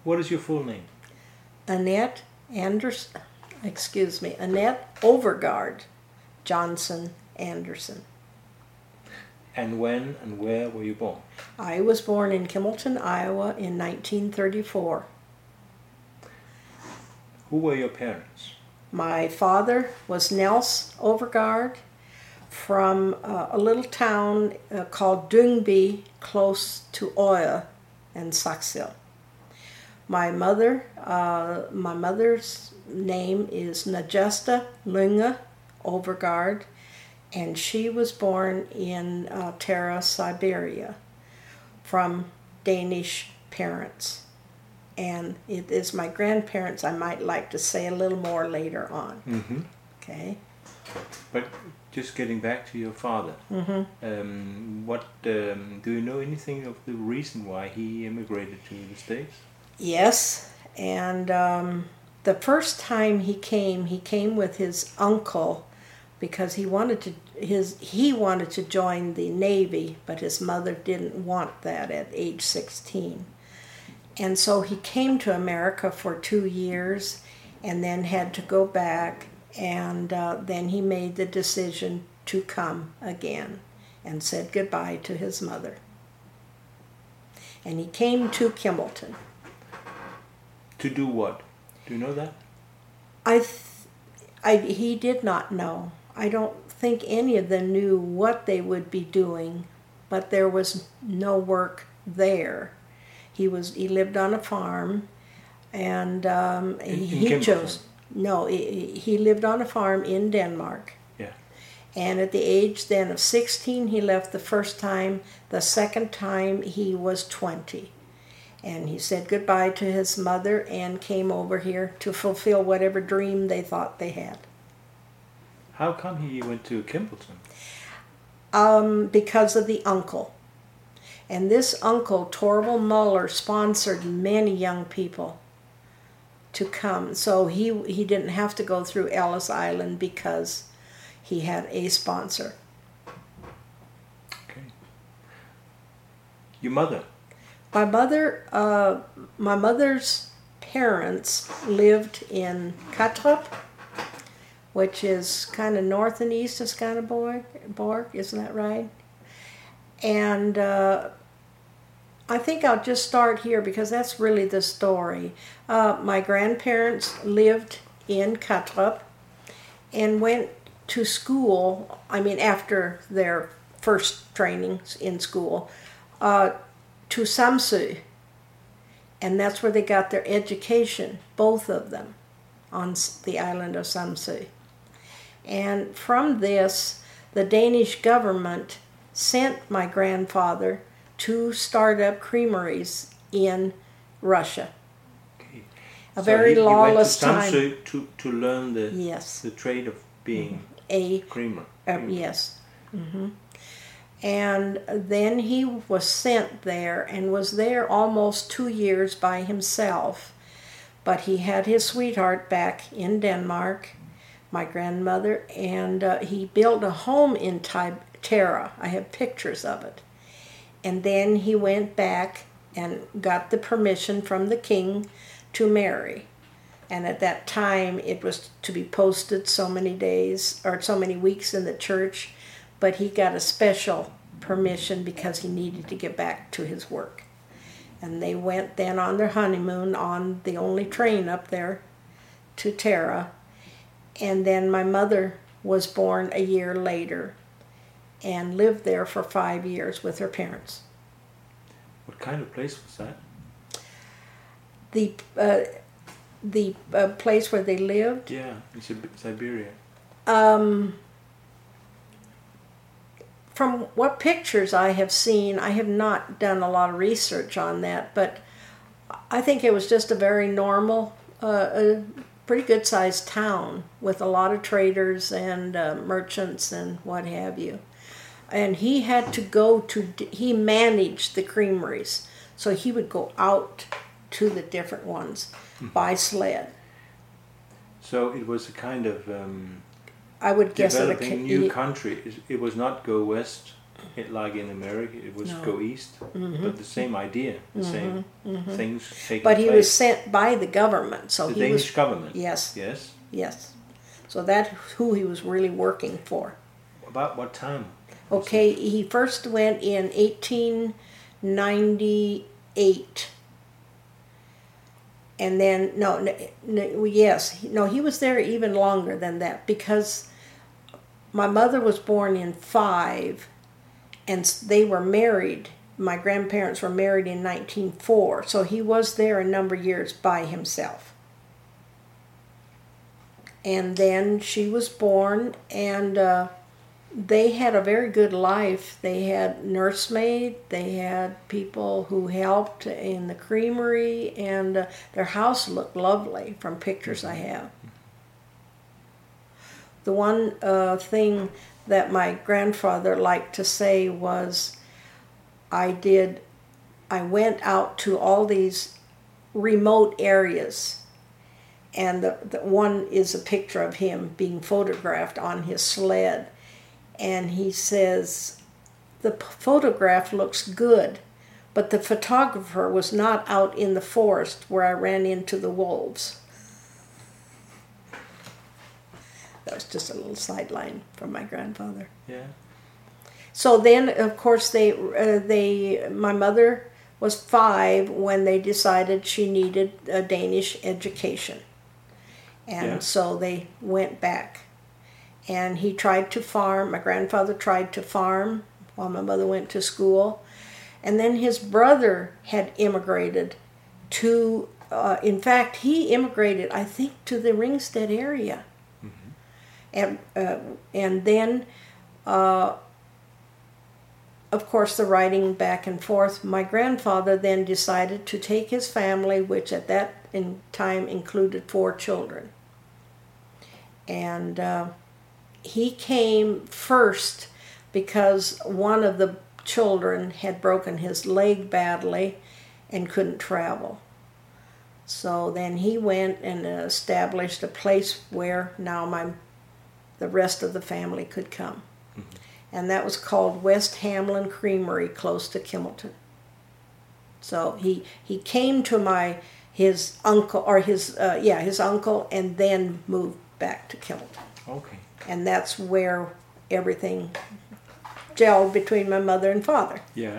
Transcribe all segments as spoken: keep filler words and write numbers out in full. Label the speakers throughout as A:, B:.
A: What is your full name?
B: Annette Anderson, excuse me, Annette Overgaard Johnson Anderson.
A: And when and where were you born?
B: I was born in Kimballton, Iowa in nineteen thirty-four.
A: Who were your parents?
B: My father was Nels Overgaard from uh, a little town uh, called Dyngby, close to Øya and Saxhild. My mother, uh, my mother's name is Najesta Lunga Overgaard, and she was born in uh, Tara, Siberia, from Danish parents. And it is my grandparents I might like to say a little more later on.
A: Mm-hmm.
B: Okay.
A: But just getting back to your father,
B: Mm-hmm.
A: um, what um, do you know anything of the reason why he immigrated to the States?
B: Yes, and um, the first time he came, he came with his uncle because he wanted to his he wanted to join the Navy, but his mother didn't want that at age sixteen. And so he came to America for two years and then had to go back, and uh, then he made the decision to come again and said goodbye to his mother. And he came to Kimballton.
A: To do what? Do you know that?
B: I, th- I, he did not know. I don't think any of them knew what they would be doing, but there was no work there. He was he lived on a farm, and um,
A: In- in
B: he
A: Kimballton?
B: chose no. He, he lived on a farm in Denmark.
A: Yeah.
B: And at the age then of sixteen, he left the first time. The second time, he was twenty. And he said goodbye to his mother and came over here to fulfill whatever dream they thought they had.
A: How come he went to Kimballton?
B: Um, because of the uncle. And this uncle, Torvald Muller, sponsored many young people to come. So he, he didn't have to go through Ellis Island because he had a sponsor.
A: Okay. Your mother?
B: My mother, uh, my mother's parents lived in Kattrup, which is kind of north and east of Skanderborg, Borg, isn't that right? And uh, I think I'll just start here because that's really the story. Uh, my grandparents lived in Kattrup and went to school, I mean after their first trainings in school, uh, to Samsø. And that's where they got their education, both of them, on the island of Samsø. And from this, the Danish government sent my grandfather to start up creameries in Russia.
A: Okay.
B: A
A: So
B: very
A: he,
B: lawless
A: he went to
B: time.
A: Samsø to, to learn the,
B: Yes.
A: the trade of being
B: A
A: creamer.
B: Uh,
A: creamer.
B: yes. hmm And then he was sent there and was there almost two years by himself. But he had his sweetheart back in Denmark, my grandmother, and uh, he built a home in Ty- Tara. I have pictures of it. And then he went back and got the permission from the king to marry. And at that time, it was to be posted so many days or so many weeks in the church, but he got a special permission because he needed to get back to his work. And they went then on their honeymoon on the only train up there to Tara. And then my mother was born a year later and lived there for five years with her parents.
A: What kind of place was that?
B: The uh, the uh, place where they lived,
A: Yeah, in Sib- Siberia.
B: um, from what pictures I have seen, I have not done a lot of research on that, but I think it was just a very normal, uh, a pretty good sized town with a lot of traders and uh, merchants and what have you. And he had to go to, he managed the creameries, so he would go out to the different ones by sled.
A: So it was a kind of um,
B: I would guess it a
A: developing new
B: he-
A: country. It- It was not go west it like in America, it was
B: No.
A: go east,
B: Mm-hmm.
A: but the same idea, the
B: Mm-hmm.
A: same
B: Mm-hmm.
A: things taking
B: But he
A: place.
B: was sent by the government, so
A: the
B: he
A: Danish
B: was
A: government.
B: yes,
A: Yes.
B: yes. So that's who he was really working for.
A: About what time?
B: Okay, he first went in eighteen ninety-eight. And then, no, no, no, yes, no, he was there even longer than that because my mother was born in five and they were married. My grandparents were married in nineteen oh four, so he was there a number of years by himself. And then she was born, and uh, they had a very good life. They had nursemaid, they had people who helped in the creamery, and uh, their house looked lovely from pictures I have. The one uh, thing that my grandfather liked to say was, I did, I went out to all these remote areas, and the, the one is a picture of him being photographed on his sled. And he says, the p- photograph looks good, but the photographer was not out in the forest where I ran into the wolves. That was just a little sideline from my grandfather.
A: Yeah.
B: So then, of course, they, uh, they, my mother was five when they decided she needed a Danish education. And
A: Yeah.
B: so they went back. And he tried to farm. My grandfather tried to farm while my mother went to school. And then his brother had immigrated to, uh, in fact, he immigrated, I think, to the Ringstead area. Mm-hmm. And, uh, and then, uh, of course, the riding back and forth. My grandfather then decided to take his family, which at that in time included four children. And uh, he came first because one of the children had broken his leg badly and couldn't travel. So then he went and established a place where now my the rest of the family could come. Mm-hmm. And that was called West Hamlin Creamery, close to Kimmelton. So he he came to my his uncle or his uh, yeah his uncle and then moved back to Kimmelton.
A: Okay.
B: And that's where everything gelled between my mother and father.
A: Yeah.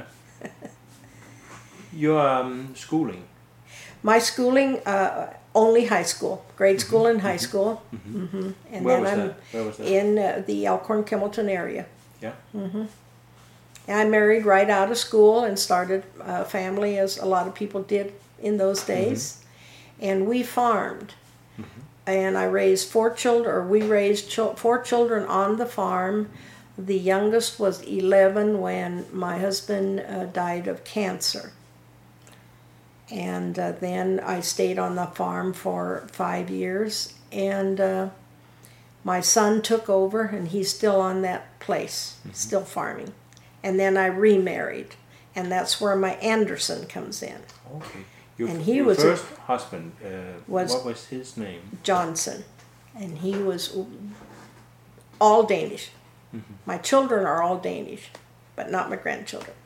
A: Your um, schooling?
B: My schooling, uh, only high school, grade school mm-hmm. and high
A: mm-hmm.
B: school.
A: Mm-hmm.
B: Mm-hmm. And
A: Where
B: then
A: was
B: I'm
A: that? Where was that?
B: in uh, the Elkhorn Kimmelton area.
A: Yeah.
B: Mm-hmm. And I married right out of school and started a family, as a lot of people did in those days. Mm-hmm. And we farmed. Mm-hmm. And I raised four children, or we raised ch- four children on the farm. The youngest was eleven when my husband uh, died of cancer. And uh, then I stayed on the farm for five years. And uh, my son took over, and he's still on that place, mm-hmm. still farming. And then I remarried. And that's where my Anderson comes in.
A: Okay. Your,
B: and he
A: your
B: was
A: first a, husband, uh,
B: was
A: what was his name?
B: Johnson. And he was all Danish. Mm-hmm. My children are all Danish, but not my grandchildren.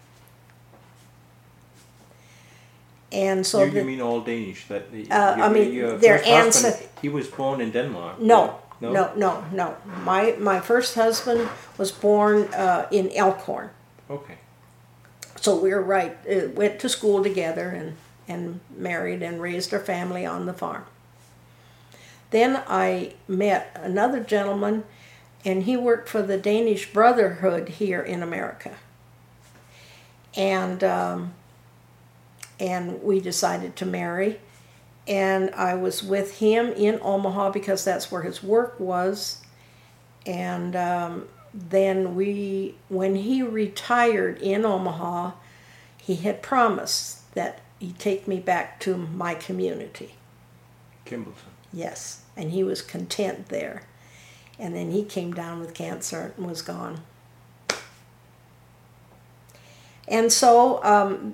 B: And so
A: you,
B: the,
A: you mean all Danish? That
B: uh,
A: your,
B: I mean
A: your
B: their
A: first husband,
B: ancestors.
A: He was born in Denmark.
B: No,
A: no,
B: no, no, no. My my first husband was born uh, in Elkhorn.
A: Okay.
B: So we were right. Uh, went to school together and and married and raised our family on the farm. Then I met another gentleman, and he worked for the Danish Brotherhood here in America. And um, and we decided to marry. And I was with him in Omaha because that's where his work was. And um, then we, when he retired in Omaha, he had promised that he'd take me back to my community.
A: Kimmelton.
B: Yes, and he was content there. And then he came down with cancer and was gone. And so, um,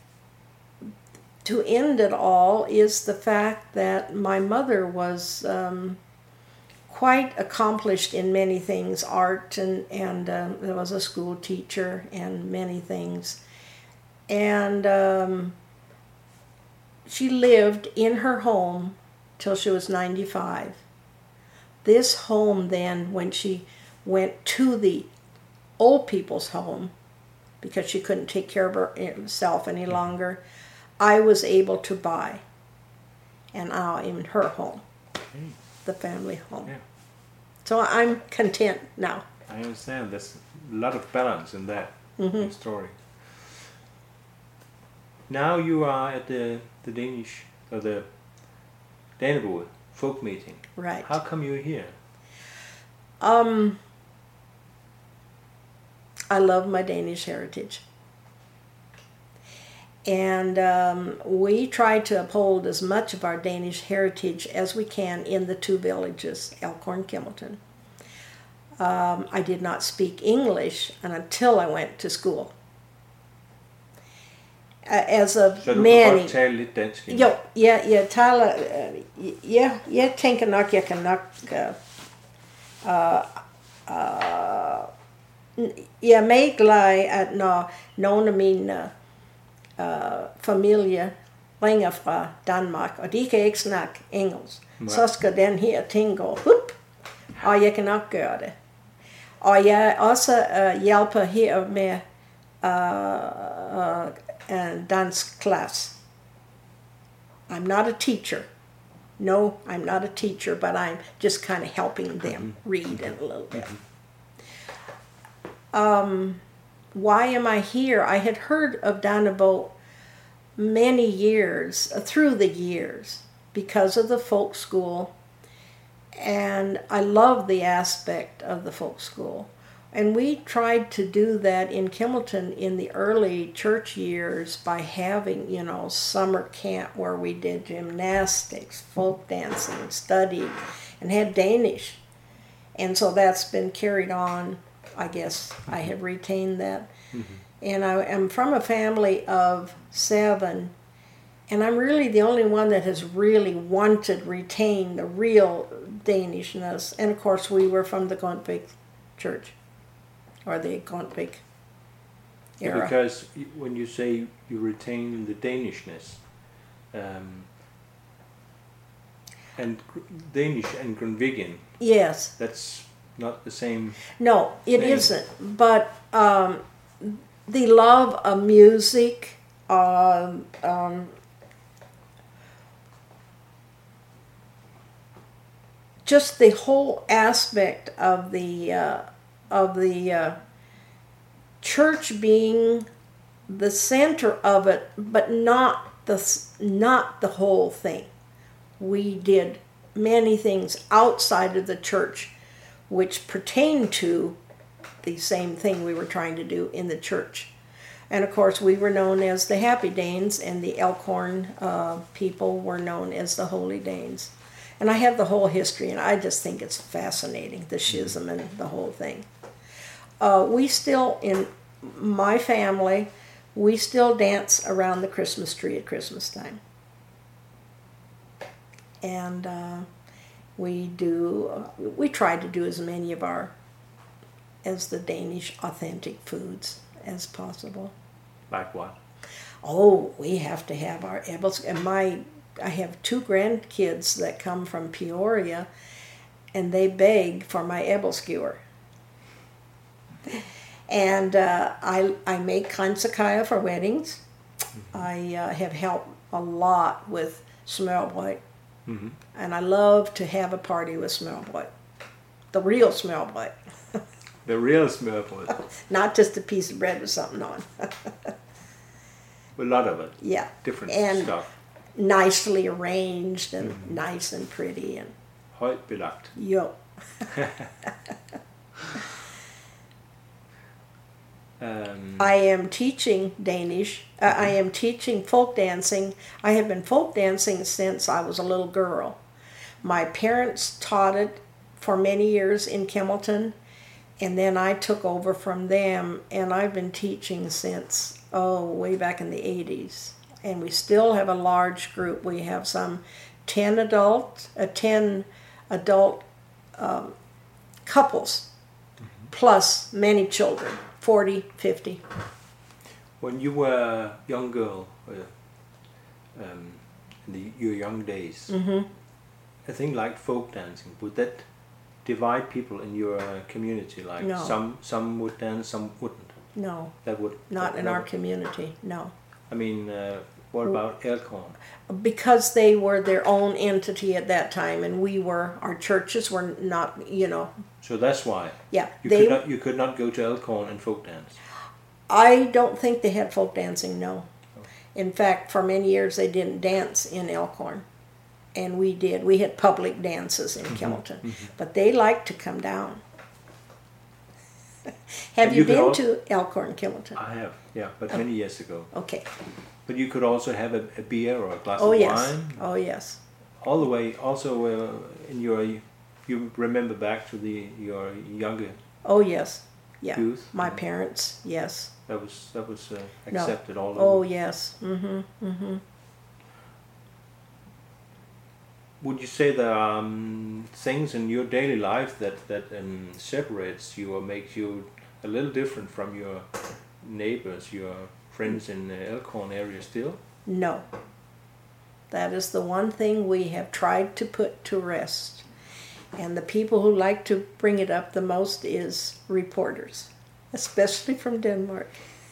B: to end it all is the fact that my mother was um, quite accomplished in many things, art, and, and uh, there was a school teacher and many things. And um, she lived in her home till she was ninety-five. This home then, when she went to the old people's home, because she couldn't take care of herself any longer, I was able to buy. And now I'm in her home,
A: Okay.
B: the family home.
A: Yeah.
B: So I'm content now.
A: I understand. There's a lot of balance in that
B: Mm-hmm.
A: story. Now you are at the, the Danish, or the Danebrog folk meeting.
B: Right.
A: How come you're here?
B: Um, I love my Danish heritage. And um, we try to uphold as much of our Danish heritage as we can in the two villages, Elkhorn, Kimmelton. Um, I did not speak English until I went to school. Uh, as of
A: Så du kan
B: many...
A: godt tale lidt dansk?
B: Jo, jeg, jeg taler... Uh, ja, jeg tænker nok, jeg kan nok... Uh, uh, uh, jeg er meget glad, at når nogle af mine uh, familie ringer fra Danmark, og de kan ikke snakke engelsk,
A: Nej.
B: så skal den her ting gå hup, og jeg kan nok gøre det. Og jeg også uh, hjælper her med uh, uh, en dansk klasse. I'm not a teacher. No, I'm not a teacher, but I'm just kind of helping them read a little bit. Um, why am I here? I had heard of Danebrog many years, uh, through the years, because of the folk school, and I love the aspect of the folk school. And we tried to do that in Kimmelton in the early church years by having, you know, summer camp where we did gymnastics, folk dancing, studied, and had Danish. And so that's been carried on. I guess I have retained that. Mm-hmm. And I am from a family of seven, and I'm really the only one that has really wanted to retain the real Danishness. And of course, we were from the Grundtvig Church, or the Grundtvig era.
A: Yeah, because y- when you say you retain the Danishness, um, and gr- Danish and Grundtvigian,
B: Yes.
A: that's not the same.
B: No, it
A: thing.
B: isn't. But um, the love of music, um, um, just the whole aspect of the uh, of the uh, church being the center of it, but not the not the whole thing. We did many things outside of the church which pertain to the same thing we were trying to do in the church. And of course, we were known as the Happy Danes, and the Elkhorn uh, people were known as the Holy Danes. And I have the whole history, and I just think it's fascinating, the schism and the whole thing. Uh, we still, in my family, we still dance around the Christmas tree at Christmas time. And uh, we do, uh, we try to do as many of our, as the Danish authentic foods as possible.
A: Like what?
B: Oh, we have to have our ebbles. And my, I have two grandkids that come from Peoria, and they beg for my ebble skewer. And uh, I I make kansekaya for weddings. Mm-hmm. I uh, have helped a lot with smørrebrød. Mm-hmm. And I love to have a party with smørrebrød. The real smørrebrød.
A: The real smørrebrød.
B: Not just a piece of bread with something on.
A: A lot of it.
B: Yeah.
A: Different
B: and
A: stuff.
B: Nicely arranged and
A: Mm-hmm.
B: nice and pretty. And
A: Højt belagt.
B: yo.
A: Um,
B: I am teaching Danish. Uh, I am teaching folk dancing. I have been folk dancing since I was a little girl. My parents taught it for many years in Kimmelton, and then I took over from them, and I've been teaching since, oh, way back in the eighties. And we still have a large group. We have some ten adult, uh, ten adult um, couples, mm-hmm. plus many children, forty, fifty.
A: When you were a young girl, uh, um, in the, your young days,
B: mm-hmm.
A: a thing like folk dancing, would that divide people in your uh, community? Like
B: no.
A: some some would dance, some wouldn't.
B: No,
A: that would
B: not
A: that,
B: in
A: that
B: our
A: would.
B: community. No.
A: I mean, uh, what about Elkhorn?
B: Because they were their own entity at that time, and we were, our churches were not, you know.
A: So that's why.
B: Yeah,
A: you
B: they.
A: Could not, you could not go to Elkhorn and folk dance.
B: I don't think they had folk dancing. No.
A: Oh.
B: In fact, for many years they didn't dance in Elkhorn. And we did. We had public dances in mm-hmm, Kimballton. Mm-hmm. But they liked to come down. have
A: and
B: you,
A: you
B: been
A: al-
B: to Elkhorn, Kimballton?
A: I have, yeah, but oh. many years ago.
B: Okay.
A: But you could also have a, a beer or a glass
B: oh,
A: of
B: yes.
A: wine.
B: Oh, yes.
A: All the way, also uh, in your, you remember back to the your younger
B: oh, yes. Yeah.
A: youth?
B: My mm-hmm. parents, yes.
A: That was, that was uh, accepted
B: no.
A: all over.
B: Oh, yes. Mm-hmm, mm-hmm.
A: Would you say there are um, things in your daily life that, that um, separates you or makes you a little different from your neighbors, your friends in the Elkhorn area still?
B: No. That is the one thing we have tried to put to rest. And the people who like to bring it up the most is reporters, especially from Denmark.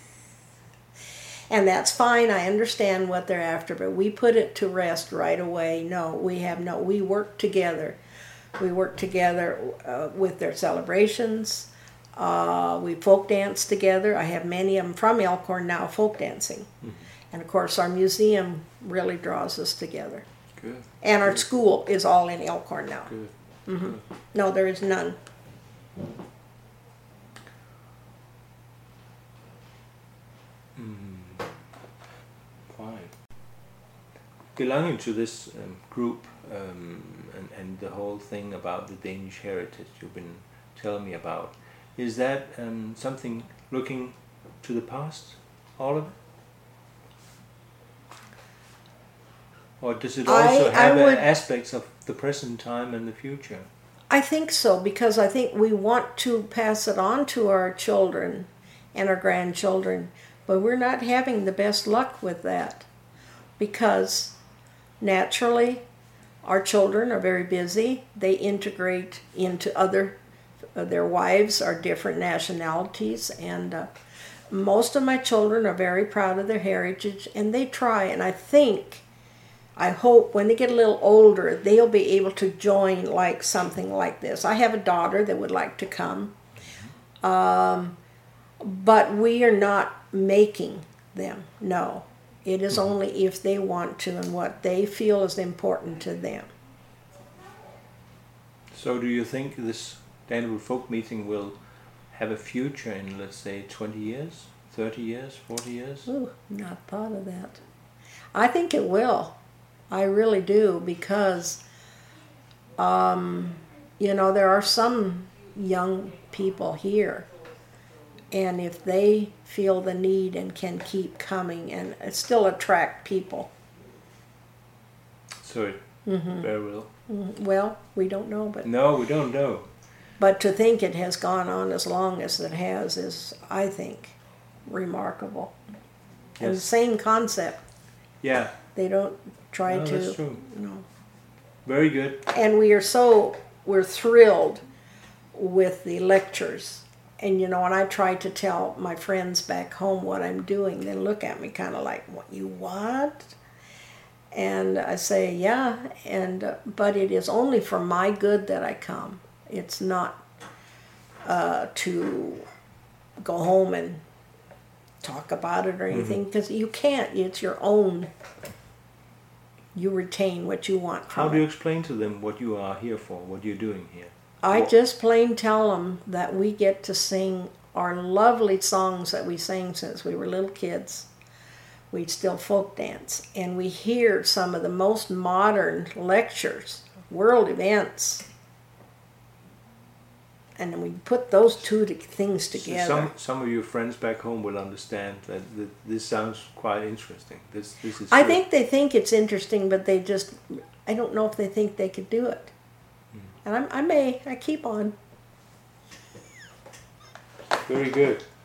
B: And that's fine, I understand what they're after, but we put it to rest right away. No, we have no, we work together. We work together uh, with their celebrations. Uh, we folk dance together. I have many of them from Elkhorn now folk dancing. Mm-hmm. And of course our museum really draws us together.
A: Good.
B: And our
A: Good.
B: School is all in Elkhorn now.
A: Good.
B: Mm-hmm.
A: Good.
B: No, there is none.
A: Belonging to this um, group um, and, and the whole thing about the Danish heritage you've been telling me about, is that um, something looking to the past, all of it? Or does it also
B: I,
A: have
B: I would,
A: aspects of the present time and the future?
B: I think so, because I think we want to pass it on to our children and our grandchildren, but we're not having the best luck with that, because naturally our children are very busy. They integrate into other, uh, their wives are different nationalities, and uh, most of my children are very proud of their heritage, and they try, and I think, I hope when they get a little older, they'll be able to join like something like this. I have a daughter that would like to come, um, but we are not making them, no. It is only if they want to and what they feel is important to them.
A: So do you think this Dannebrog Folk Meeting will have a future in, let's say, twenty years, thirty years, forty years?
B: Ooh, not thought of that. I think it will. I really do, because, um, you know, there are some young people here, and if they feel the need and can keep coming and still attract people.
A: So it mm-hmm. very well.
B: Mm-hmm. Well, we don't know, but
A: no, we don't know.
B: But to think it has gone on as long as it has is, I think, remarkable. Yes. And the same concept.
A: Yeah.
B: They don't try
A: no,
B: to.
A: That's true.
B: No.
A: Very good.
B: And we are so we're thrilled with the lectures. And, you know, when I try to tell my friends back home what I'm doing, they look at me kind of like, what, you what? And I say, yeah, and uh, but it is only for my good that I come. It's not uh, to go home and talk about it or anything, because mm-hmm. you can't. It's your own. You retain what you want from
A: How do you
B: it.
A: explain to them what you are here for, what you're doing here?
B: I
A: what?
B: just plain tell them that we get to sing our lovely songs that we sang since we were little kids. We still folk dance, and we hear some of the most modern lectures, world events, and then we put those two to, things together.
A: So some some of your friends back home will understand that, that this sounds quite interesting. This this is.
B: I
A: good.
B: think they think it's interesting, but they just, I don't know if they think they could do it. And I'm, I may, I keep on.
A: Very good.